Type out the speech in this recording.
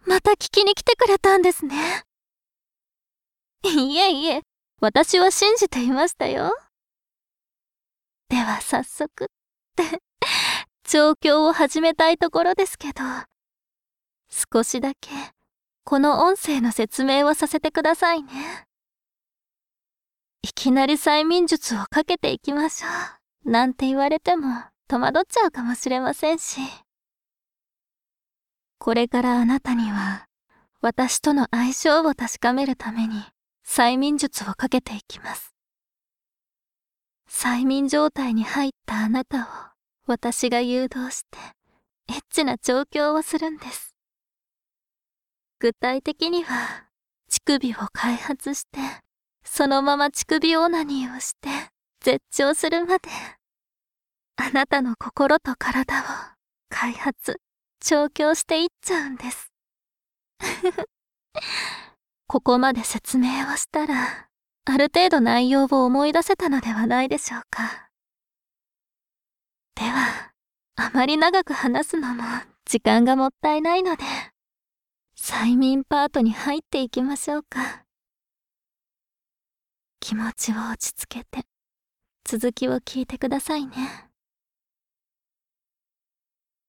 また聞きに来てくれたんですね。いえいえ、私は信じていましたよ。では早速って調教を始めたいところですけど、少しだけこの音声の説明をさせてくださいね。いきなり催眠術をかけていきましょうなんて言われても戸惑っちゃうかもしれませんし、これからあなたには私との相性を確かめるために催眠術をかけていきます。催眠状態に入ったあなたを私が誘導してエッチな調教をするんです。具体的には乳首を開発して、そのまま乳首オナニーをして絶頂するまであなたの心と体を開発調教していっちゃうんです。ここまで説明をしたらある程度内容を思い出せたのではないでしょうか。ではあまり長く話すのも時間がもったいないので、催眠パートに入っていきましょうか。気持ちを落ち着けて続きを聞いてくださいね。